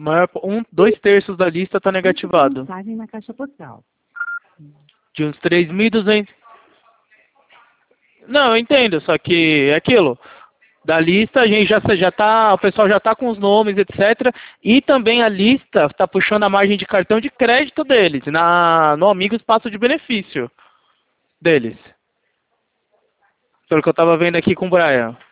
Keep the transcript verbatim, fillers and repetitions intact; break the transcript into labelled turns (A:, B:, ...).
A: Maior, um, dois terços da lista está negativado.
B: Mensagem na caixa postal.
A: De uns três mil e duzentos. Não, eu entendo, só que é aquilo. Da lista, a gente já, já tá, o pessoal já está com os nomes, etcétera. E também a lista está puxando a margem de cartão de crédito deles, na, no amigo espaço de benefício deles. Pelo que eu estava vendo aqui com o Brian.